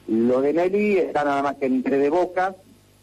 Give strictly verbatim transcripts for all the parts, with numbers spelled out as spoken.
Lo de Nelly está nada más que entre de Boca.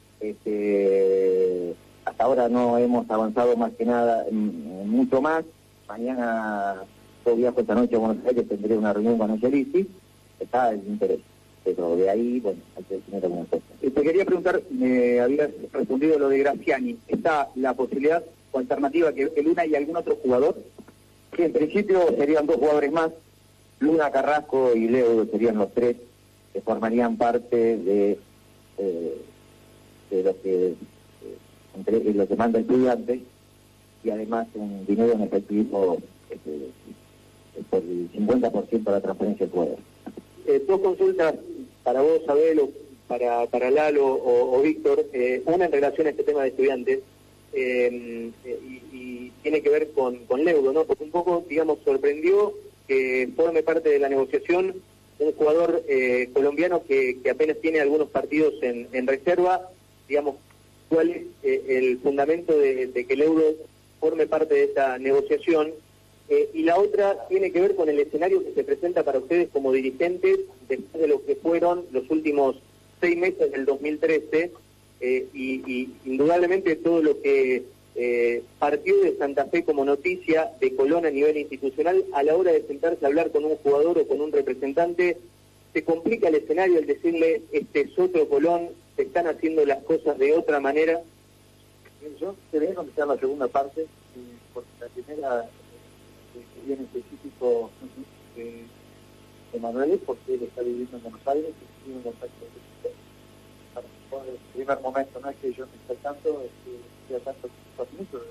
Este, hasta ahora no hemos avanzado más que nada, mucho más. Mañana, yo viajo esta noche a Buenos Aires, tendré una reunión con Angelici. Está el interés. Pero de ahí, bueno, hay que definir algunas cosas. Te quería preguntar, me habías respondido lo de Graziani. ¿Está la posibilidad o alternativa que, que Luna y algún otro jugador? Sí, en principio serían dos jugadores más. Luna, Carrasco y Leo serían los tres que formarían parte de, eh, de lo que eh, entre, de lo que manda el estudiante, y además un dinero en efectivo este, por el cincuenta por ciento de la transferencia del jugador. Eh, dos consultas para vos, Abel, o para, para Lalo o, o Víctor, eh, una en relación a este tema de estudiantes, eh, y, y tiene que ver con, con Leudo, ¿no? Porque un poco, digamos, sorprendió que forme parte de la negociación un jugador eh, colombiano que, que apenas tiene algunos partidos en, en reserva. Digamos, ¿cuál es eh, el fundamento de, de que Leudo forme parte de esta negociación? Eh, y la otra tiene que ver con el escenario que se presenta para ustedes como dirigentes después de lo que fueron los últimos seis meses del dos mil trece, eh, y, y indudablemente todo lo que eh, partió de Santa Fe como noticia de Colón a nivel institucional. A la hora de sentarse a hablar con un jugador o con un representante, se complica el escenario al decirle, este es otro Colón, se están haciendo las cosas de otra manera. Yo quería contestar la segunda parte, eh, porque la primera que viene específico de, de Manuel, porque él está viviendo en Buenos Aires y tiene un contacto de para el primer momento. No es que yo me esté al tanto, es que estoy al tanto de los minutos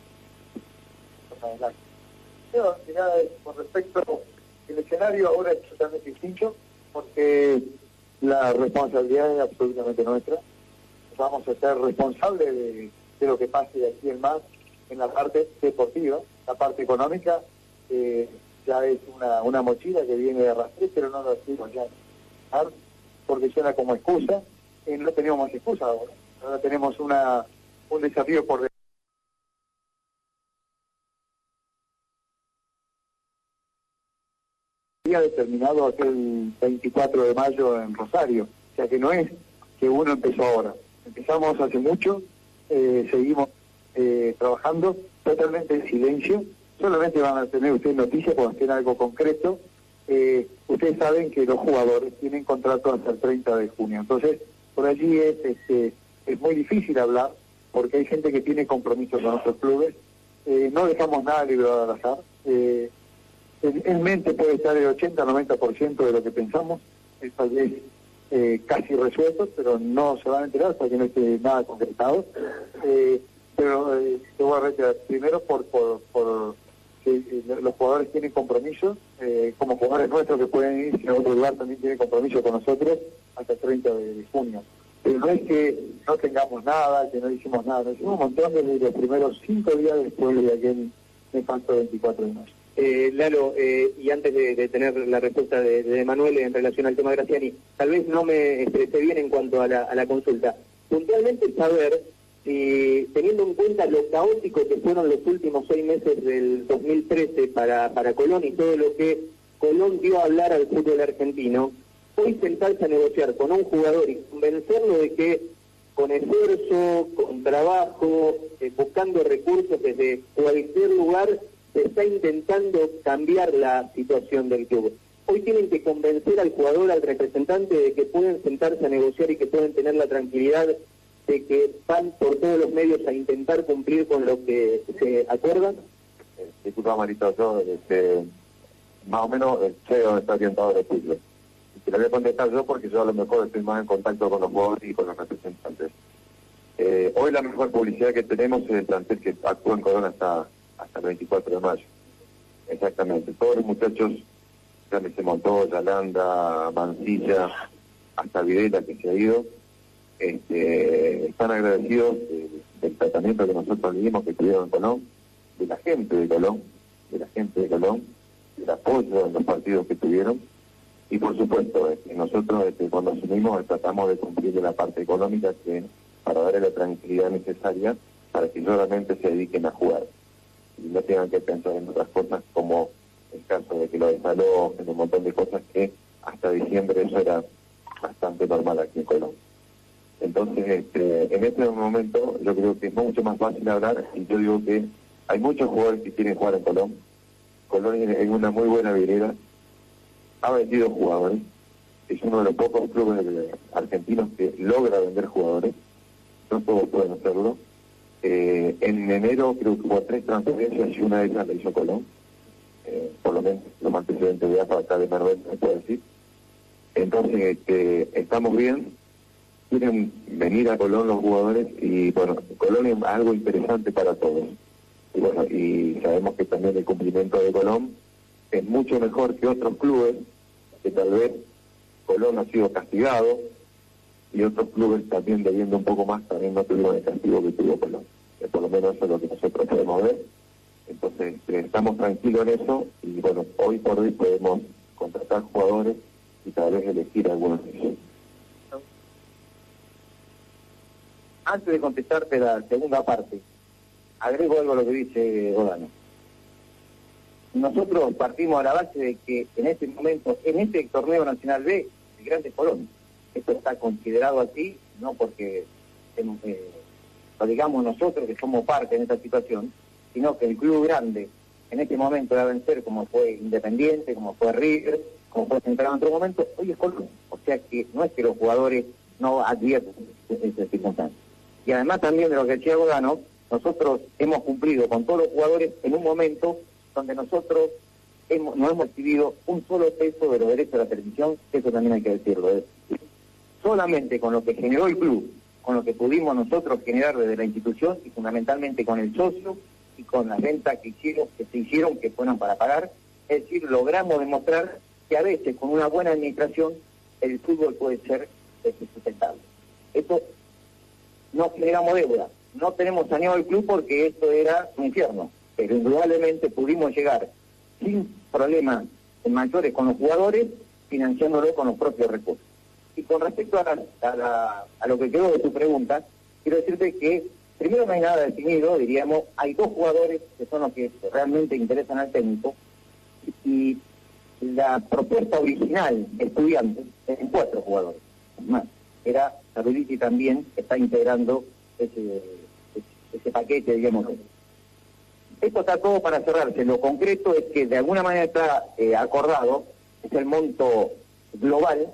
adelante. Pero, mirá, con respecto al escenario ahora es totalmente distinto, porque la responsabilidad es absolutamente nuestra. Vamos a ser responsables de, de lo que pase de aquí en más en la parte deportiva. La parte económica eh, ya es una, una mochila que viene de arrastrar, pero no lo decimos ya, porque suena como excusa. Eh, no tenemos más excusa ahora. Ahora tenemos una un desafío por día determinado aquel veinticuatro de mayo en Rosario. O sea que no es que uno empezó ahora. Empezamos hace mucho, eh, seguimos eh, trabajando totalmente en silencio. Solamente van a tener ustedes noticias cuando estén algo concreto. Eh, ustedes saben que los jugadores tienen contrato hasta el treinta de junio. Entonces, por allí es, este, es muy difícil hablar, porque hay gente que tiene compromisos con otros clubes. Eh, no dejamos nada librado al azar. Eh, en, en mente puede estar el ochenta a noventa por ciento de lo que pensamos. Es tal vez eh, casi resuelto, pero no se van a enterar hasta que no esté nada concretado. Eh, pero eh, te voy a retirar primero por... por, por que los jugadores tienen compromisos, eh, como jugadores nuestros que pueden irse a otro lugar también tienen compromiso con nosotros hasta el treinta de junio. Pero no es que no tengamos nada, que no hicimos nada, nos hicimos un montón desde los primeros cinco días después de aquel nefasto veinticuatro de mayo. Eh, Lalo, eh, y antes de, de tener la respuesta de, de Manuel en relación al tema de Graziani, tal vez no me expresé bien en cuanto a la, a la consulta. Puntualmente saber si, teniendo en cuenta lo caótico que fueron los últimos seis meses del dos mil trece para, para Colón y todo lo que Colón dio a hablar al fútbol argentino, hoy sentarse a negociar con un jugador y convencerlo de que con esfuerzo, con trabajo, eh, buscando recursos desde cualquier lugar, se está intentando cambiar la situación del club. Hoy tienen que convencer al jugador, al representante, de que pueden sentarse a negociar y que pueden tener la tranquilidad de que van por todos los medios a intentar cumplir con lo que se acuerdan. Eh, disculpa, Marito, yo este, más o menos sé dónde está orientado el estudio. Y te lo voy a contestar yo porque yo a lo mejor estoy más en contacto con los jugadores y con los representantes. Eh, hoy la mejor publicidad que tenemos es el plantel que actúa en Colón hasta, hasta el veinticuatro de mayo. Exactamente. Todos los muchachos, ya se Montoya, Landa, Mancilla, hasta Videla que se ha ido, este, están agradecidos de, del tratamiento que nosotros le dimos, que tuvieron en Colón, de la gente de Colón, de la gente de Colón, del apoyo en los partidos que tuvieron, y por supuesto, este, nosotros este, cuando asumimos tratamos de cumplir la parte económica que para darle la tranquilidad necesaria para que solamente se dediquen a jugar y no tengan que pensar en otras cosas como el caso de que lo desaló, en un montón de cosas que hasta diciembre eso era bastante normal aquí en Colombia. Entonces, este, en este momento yo creo que es mucho más fácil hablar, y yo digo que hay muchos jugadores que quieren jugar en Colón. Colón es una muy buena vidriera, ha vendido jugadores, es uno de los pocos clubes argentinos que logra vender jugadores, no todos pueden hacerlo. Eh, en enero creo que hubo tres transferencias y una de ellas la hizo Colón, eh, por lo menos los antecedentes de A F A acá de Manuel me puede decir. Entonces, este, estamos bien, quieren venir a Colón los jugadores, y bueno, Colón es algo interesante para todos. Y bueno, y sabemos que también el cumplimiento de Colón es mucho mejor que otros clubes, que tal vez Colón ha sido castigado, y otros clubes también debiendo un poco más también no tuvieron el castigo que tuvo Colón. Eh, por lo menos eso es lo que nosotros podemos ver. Entonces, eh, estamos tranquilos en eso, y bueno, hoy por hoy podemos contratar jugadores y tal vez elegir algunos de ellos. Antes de contestarte la segunda parte, agrego algo a lo que dice Godano. Nosotros partimos a la base de que en este momento, en este torneo nacional B, el Grande Colón, esto está considerado así, no porque eh, lo digamos nosotros que somos parte en esta situación, sino que el club grande en este momento va a vencer, como fue Independiente, como fue River, como fue Central en otro momento, hoy es Colón. O sea que no es que los jugadores no advierten esas circunstancias. Y además también de lo que decía Godano, nosotros hemos cumplido con todos los jugadores en un momento donde nosotros hemos, no hemos recibido un solo peso de los derechos de la televisión, eso también hay que decirlo. ¿eh? Solamente con lo que generó el club, con lo que pudimos nosotros generar desde la institución, y fundamentalmente con el socio y con las ventas que hicieron, que se hicieron, que fueron para pagar, es decir, logramos demostrar que a veces con una buena administración el fútbol puede ser sustentable. Esto no generamos deuda, no tenemos saneado el club porque esto era un infierno, pero indudablemente pudimos llegar sin problemas mayores con los jugadores, financiándolo con los propios recursos. Y con respecto a, la, a, la, a lo que quedó de tu pregunta, quiero decirte que primero no hay nada definido, diríamos, hay dos jugadores que son los que realmente interesan al técnico, y la propuesta original de Estudiantes es en cuatro jugadores. Más, era Sarudici también está integrando ese, ese, ese paquete, digamos. Esto está todo para cerrarse. Lo concreto es que de alguna manera está eh, acordado, es el monto global,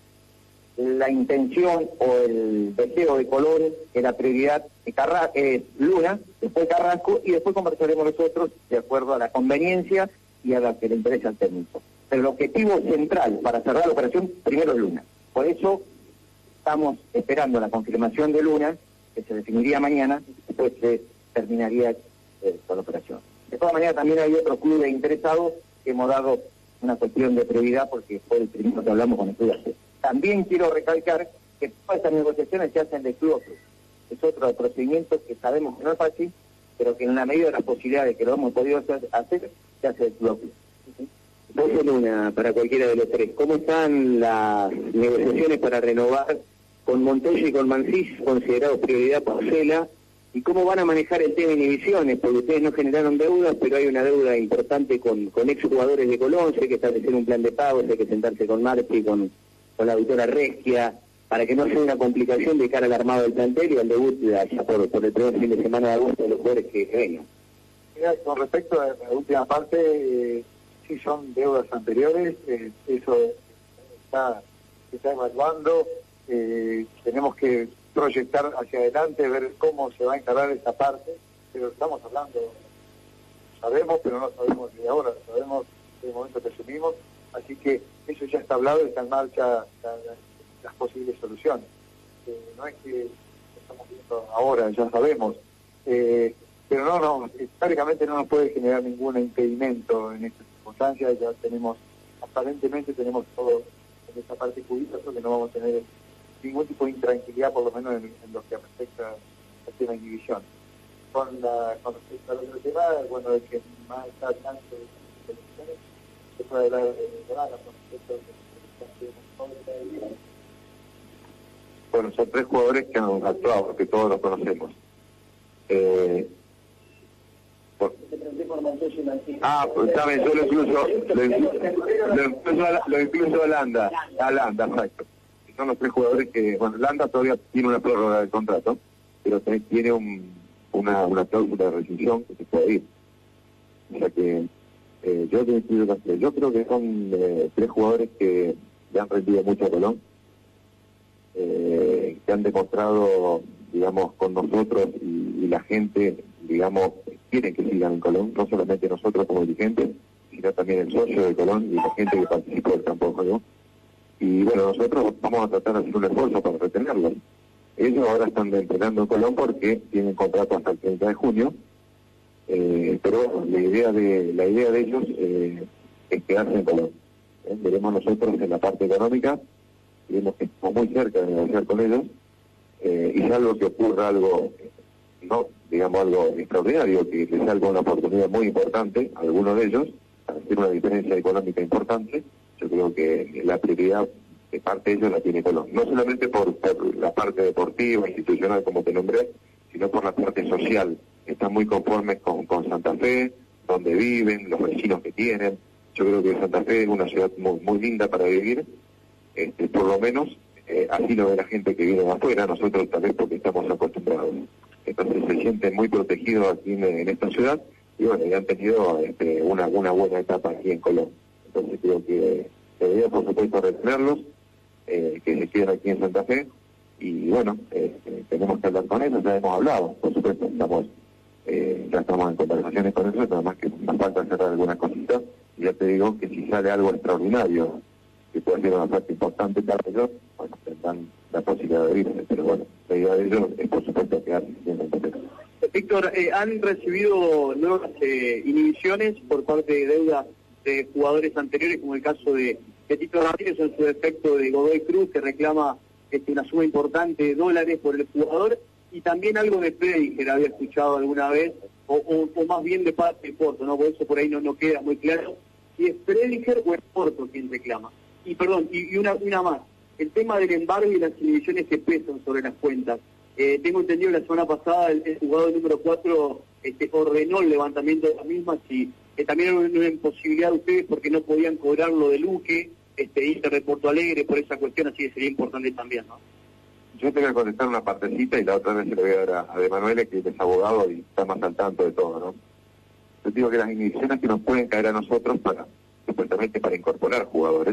la intención o el deseo de Colón, que la prioridad es Carra eh, Luna, después Carrasco, y después conversaremos nosotros de acuerdo a la conveniencia y a la que le interesa al técnico. Pero el objetivo central para cerrar la operación primero es Luna. Por eso estamos esperando la confirmación de Luna, que se definiría mañana, después se terminaría eh, con la operación. De todas maneras, también hay otros clubes interesados que hemos dado una cuestión de prioridad porque fue el primero que hablamos con Estudiantes. También quiero recalcar que todas estas negociaciones se hacen de club a club. Es otro procedimiento que sabemos que no es fácil, pero que en la medida de las posibilidades que lo hemos podido hacer, se hace de club a club. Vos en una, para cualquiera de los tres, ¿cómo están las negociaciones para renovar con Montoya y con Mancís, considerados prioridad por Cela? ¿Y cómo van a manejar el tema de inhibiciones? Porque ustedes no generaron deudas, pero hay una deuda importante con, con exjugadores de Colón, hay que establecer un plan de pago, hay que sentarse con Marti, con, con la auditora Resquia, para que no sea una complicación de cara al armado del plantel y al debut de allá por, por el primer fin de semana de agosto de los jugadores que vengan. Mira, con respecto a la última parte, eh, sí son deudas anteriores, eh, eso está, se está evaluando, eh, tenemos que proyectar hacia adelante, ver cómo se va a encarar esta parte, pero estamos hablando, sabemos, pero no sabemos de ahora, sabemos del momento que asumimos, así que eso ya está hablado y está en marcha la, la, las posibles soluciones. Eh, no es que estamos viendo ahora, ya sabemos, eh, pero no, no, históricamente no nos puede generar ningún impedimento en estas circunstancias, ya tenemos, aparentemente tenemos todo en esta parte cubierta, que no vamos a tener ningún tipo de intranquilidad, por lo menos en, en lo que respecta al tema de inhibición. Con, la, con respecto al otro tema, bueno, el que más está al tanto de las elecciones, se puede hablar de nada con respecto a lo. Bueno, son tres jugadores que han actuado, porque todos los conocemos. Eh, por... Ah, pues saben, yo lo incluso, lo incluso, lo incluso, lo incluso a Holanda, a Holanda, exacto. son los tres jugadores que, bueno, Landa todavía tiene una prórroga del contrato, pero tiene un, una, una cláusula de rescisión que se puede ir. O sea que eh, yo, yo creo que son eh, tres jugadores que le han rendido mucho a Colón, eh, que han demostrado, digamos, con nosotros y, y la gente, digamos, quieren que sigan en Colón, no solamente nosotros como dirigentes, sino también el socio de Colón y la gente que participó del campo de juego. Y bueno, nosotros vamos a tratar de hacer un esfuerzo para retenerlos. Ellos ahora están entrenando en Colón porque tienen contrato hasta el treinta de junio, eh, pero la idea de la idea de ellos eh, es quedarse en Colón. ¿eh? Veremos nosotros en la parte económica, vemos que estamos muy cerca de negociar con ellos, eh, y salvo que ocurra algo, no digamos algo extraordinario, que les salga una oportunidad muy importante a algunos de ellos, para hacer una diferencia económica importante, yo creo que la prioridad de parte de ellos la tiene Colón. No solamente por, por la parte deportiva, institucional, como te nombré, sino por la parte social. Están muy conformes con, con Santa Fe, donde viven, los vecinos que tienen. Yo creo que Santa Fe es una ciudad muy, muy linda para vivir, este, por lo menos eh, así lo ve la gente que viene de afuera, nosotros tal vez porque estamos acostumbrados. Entonces se sienten muy protegidos aquí en, en esta ciudad y bueno, ya han tenido este, una, una buena etapa aquí en Colón. Entonces creo que debería, por supuesto, retenerlos, eh, que se queden aquí en Santa Fe, y bueno, eh, eh, tenemos que hablar con ellos, ya hemos hablado, por supuesto, estamos, eh, ya estamos en conversaciones con ellos, nada más que nos falta cerrar algunas cositas, y ya te digo que si sale algo extraordinario, que puede ser una parte importante para ellos, bueno, tendrán la posibilidad de irse, pero bueno, la idea de ellos es, por supuesto, quedarse en Santa Fe. Víctor, eh, ¿han recibido nuevas eh, inhibiciones por parte de deuda de jugadores anteriores, como el caso de, de Tito Ramírez, en su defecto de Godoy Cruz, que reclama este, una suma importante de dólares por el jugador, y también algo de Prediger había escuchado alguna vez, o, o, o más bien de parte de Porto, ¿no? Por eso por ahí no, no queda muy claro si es Prediger o es Porto quien reclama. Y perdón, y, y una, una más, el tema del embargo y las inhibiciones que pesan sobre las cuentas. Eh, tengo entendido que la semana pasada el, el jugador número cuatro este, ordenó el levantamiento de las mismas y eh, también era una imposibilidad de ustedes porque no podían cobrar lo de Luque, este, Inter de Porto Alegre por esa cuestión, así que sería importante también, ¿no? Yo te voy a contestar una partecita y la otra vez se lo voy a dar a, a De Manuel, que es abogado y está más al tanto de todo, ¿no? Yo digo que las inhibiciones que nos pueden caer a nosotros para, supuestamente para incorporar jugadores,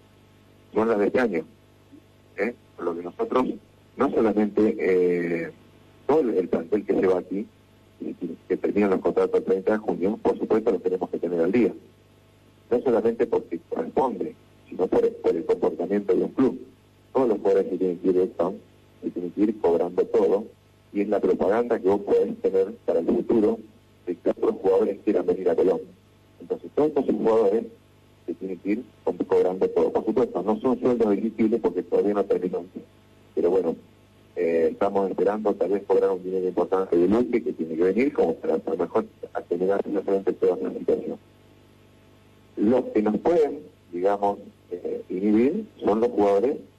son las de este año, ¿eh? Por lo que nosotros, no solamente eh, todo el, el plantel que se va aquí, y que, que terminan los contratos el treinta de junio, por supuesto los tenemos que tener al día. No solamente porque corresponde, sino por, por el comportamiento de un club. Todos los jugadores que tienen que ir están, y tienen que ir cobrando todo, y es la propaganda que vos podés tener para el futuro de que otros jugadores quieran venir a Colón. Entonces todos esos jugadores se tienen que ir cobrando todo. Por supuesto, no son sueldos elegibles porque todavía no terminó. Pero bueno, eh, estamos esperando tal vez cobrar un dinero importante de Luque que tiene que venir como para a lo mejor acelerar exactamente toda esta situación. Los que nos pueden, digamos, eh, inhibir son los jugadores